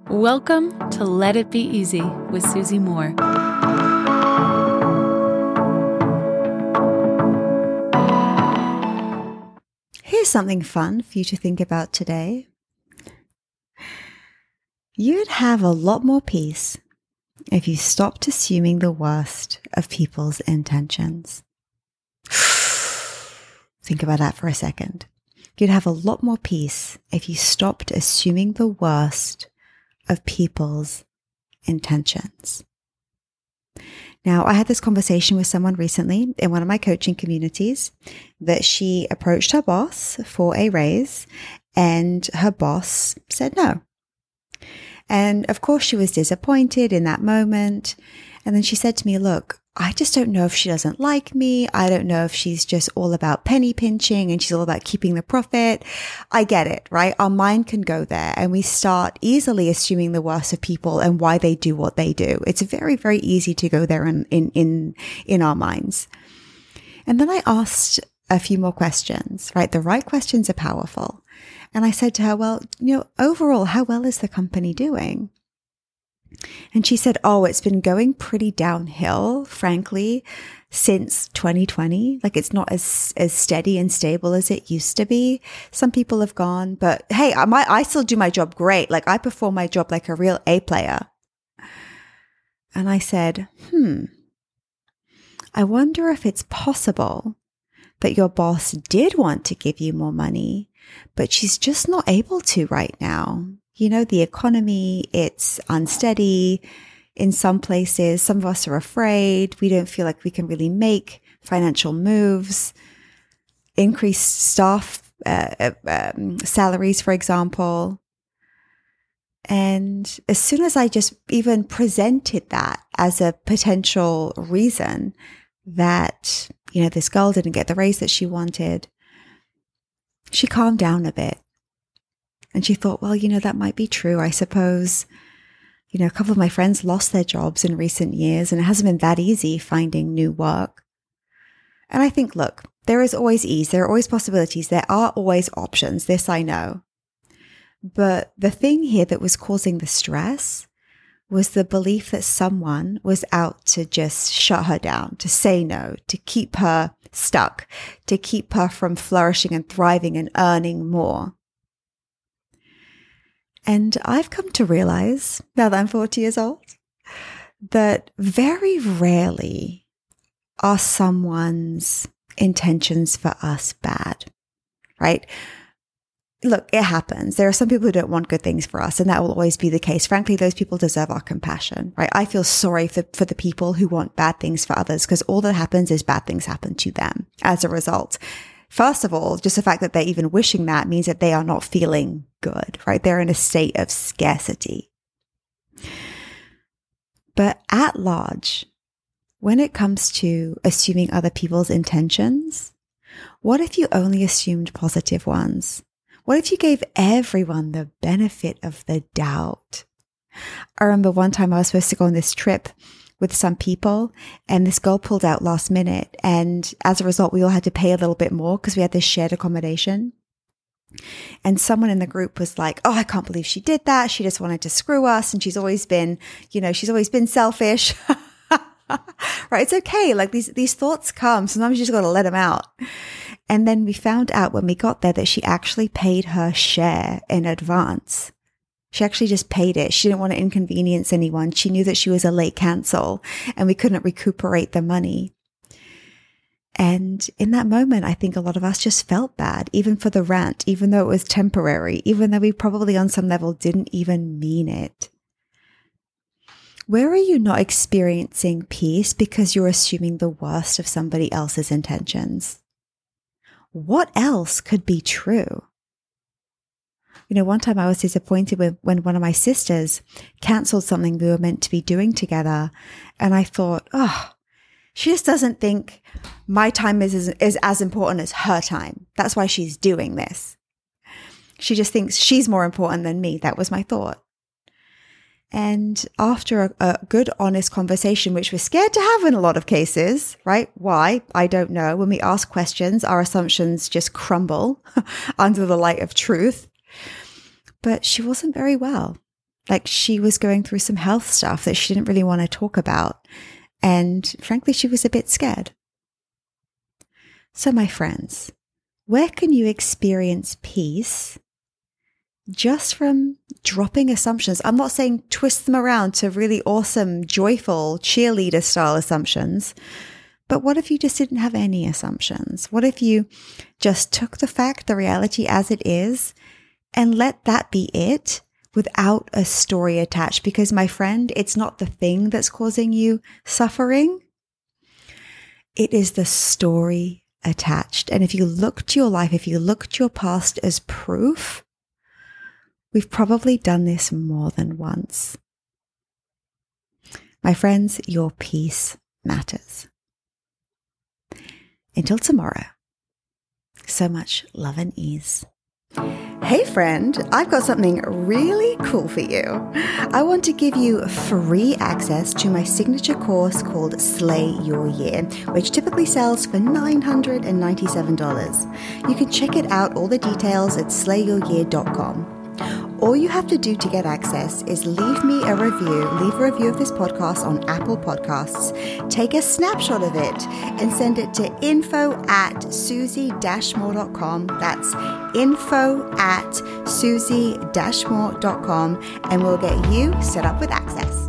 Welcome to Let It Be Easy with Susie Moore. Here's something fun for you to think about today. You'd have a lot more peace if you stopped assuming the worst of people's intentions. Think about that for a second. You'd have a lot more peace if you stopped assuming the worst of people's intentions. Now, I had this conversation with someone recently in one of my coaching communities that she approached her boss for a raise and her boss said no. And of course, she was disappointed in that moment. And then she said to me, look, I just don't know if she doesn't like me. I don't know if she's just all about penny pinching and she's all about keeping the profit. I get it, right? Our mind can go there and we start easily assuming the worst of people and why they do what they do. It's very, very easy to go there in our minds. And then I asked a few more questions, right? The right questions are powerful. And I said to her, well, overall, how well is the company doing? And she said, oh, it's been going pretty downhill, frankly, since 2020. Like it's not as steady and stable as it used to be. Some people have gone, but hey, I still do my job great. Like I perform my job like a real A player. And I said, I wonder if it's possible that your boss did want to give you more money, but she's just not able to right now. The economy, it's unsteady in some places. Some of us are afraid. We don't feel like we can really make financial moves, increase staff salaries, for example. And as soon as I just even presented that as a potential reason that, this girl didn't get the raise that she wanted, she calmed down a bit. And she thought, well, that might be true, I suppose. A couple of my friends lost their jobs in recent years, and it hasn't been that easy finding new work. And I think, look, there is always ease. There are always possibilities. There are always options. This I know. But the thing here that was causing the stress was the belief that someone was out to just shut her down, to say no, to keep her stuck, to keep her from flourishing and thriving and earning more. And I've come to realize, now that I'm 40 years old, that very rarely are someone's intentions for us bad, right? Look, it happens. There are some people who don't want good things for us, and that will always be the case. Frankly, those people deserve our compassion, right? I feel sorry for the people who want bad things for others, because all that happens is bad things happen to them as a result. First of all, just the fact that they're even wishing that means that they are not feeling good, right? They're in a state of scarcity. But at large, when it comes to assuming other people's intentions, what if you only assumed positive ones? What if you gave everyone the benefit of the doubt? I remember one time I was supposed to go on this trip with some people, and this girl pulled out last minute. And as a result, we all had to pay a little bit more because we had this shared accommodation. And someone in the group was like, oh, I can't believe she did that. She just wanted to screw us. And she's always been selfish. Right? It's okay. Like these thoughts come. Sometimes you just got to let them out. And then we found out when we got there that she actually paid her share in advance. She actually just paid it. She didn't want to inconvenience anyone. She knew that she was a late cancel and we couldn't recuperate the money. And in that moment, I think a lot of us just felt bad, even for the rant, even though it was temporary, even though we probably on some level didn't even mean it. Where are you not experiencing peace because you're assuming the worst of somebody else's intentions? What else could be true? One time I was disappointed when one of my sisters canceled something we were meant to be doing together. And I thought, oh, she just doesn't think my time is as important as her time. That's why she's doing this. She just thinks she's more important than me. That was my thought. And after a good, honest conversation, which we're scared to have in a lot of cases, right? Why? I don't know. When we ask questions, our assumptions just crumble under the light of truth. But she wasn't very well. Like she was going through some health stuff that she didn't really want to talk about. And frankly, she was a bit scared. So my friends, where can you experience peace just from dropping assumptions? I'm not saying twist them around to really awesome, joyful, cheerleader style assumptions. But what if you just didn't have any assumptions? What if you just took the reality as it is, and let that be it without a story attached? Because my friend, it's not the thing that's causing you suffering. It is the story attached. And if you look to your life, if you look to your past as proof, we've probably done this more than once. My friends, your peace matters. Until tomorrow, so much love and ease. Hey friend, I've got something really cool for you. I want to give you free access to my signature course called Slay Your Year, which typically sells for $997. You can check it out, all the details at slayyouryear.com. All you have to do to get access is leave me a review. Leave a review of this podcast on Apple Podcasts. Take a snapshot of it and send it to info@susie-moore.com. That's info@susie-moore.com, and we'll get you set up with access.